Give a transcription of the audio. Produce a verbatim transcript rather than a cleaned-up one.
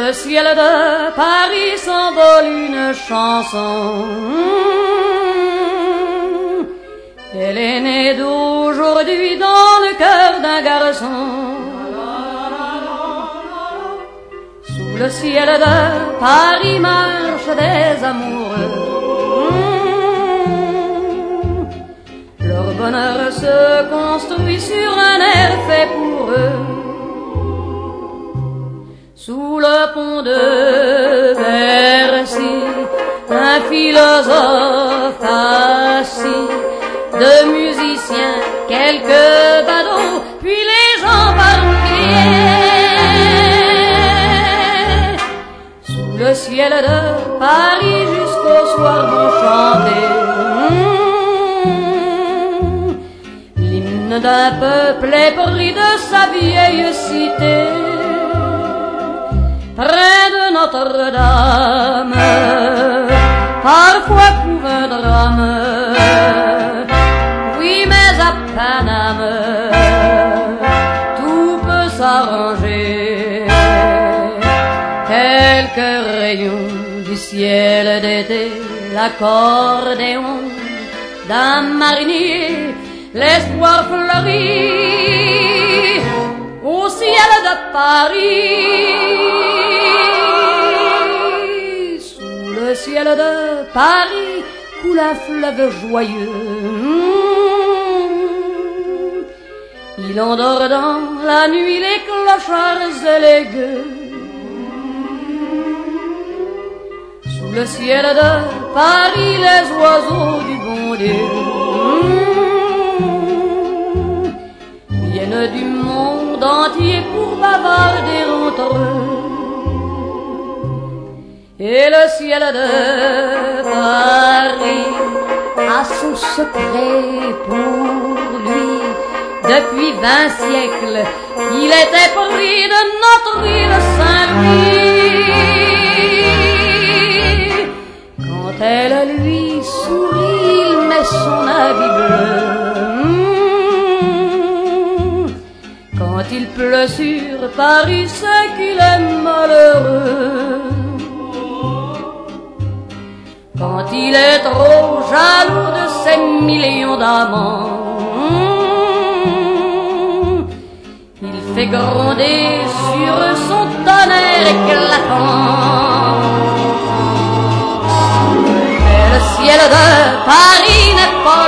le ciel de Paris s'envole une chanson. Elle est née d'aujourd'hui dans le cœur d'un garçon. Sous le ciel de Paris marchent des amoureux. Leur bonheur se construit sur un air fait pour eux. Sous le pont de Bercy, un philosophe assis, deux musiciens, quelques badauds, puis les gens par milliers. Sous le ciel de Paris jusqu'au soir vont chanter l'hymne d'un peuple épris de sa vieille cité. Près de Notre-Dame, parfois couve un drame. Oui, mais à Paname, tout peut s'arranger. Quelques rayons du ciel d'été, l'accordéon d'un marinier, l'espoir fleurit au ciel de Paris. Le ciel de Paris coule un fleuve joyeux. Il endort dans la nuit les clochards et les gueux. Sous le ciel de Paris les oiseaux du bon Dieu viennent du monde entier pour bavarder entre eux. Et le ciel de Paris a son secret pour lui. Depuis vingt siècles, il était pris de notre île Saint-Louis. Quand elle lui sourit, il met son habit bleu. Quand il pleut sur Paris, c'est qu'il est malheureux. Quand il est trop jaloux de ses millions d'amants, il fait gronder sur son tonnerre éclatant. Mais le ciel de Paris n'est pas